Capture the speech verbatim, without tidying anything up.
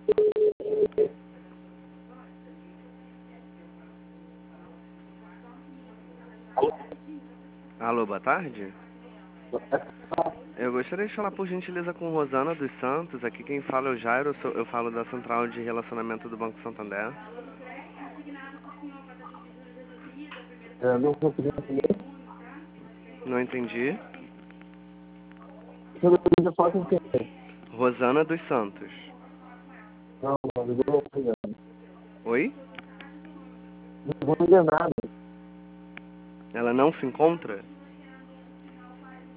Alô, boa tarde. Eu gostaria de falar por gentileza com Rosana dos Santos. Aqui quem fala é o Jairo, eu, sou, eu falo da Central de Relacionamento do Banco Santander. Eu não consegui entender. Não entendi. Eu não posso entender. Rosana dos Santos. Não, não, eu não vou entender. Oi? Não vou entender nada. Ela não se encontra?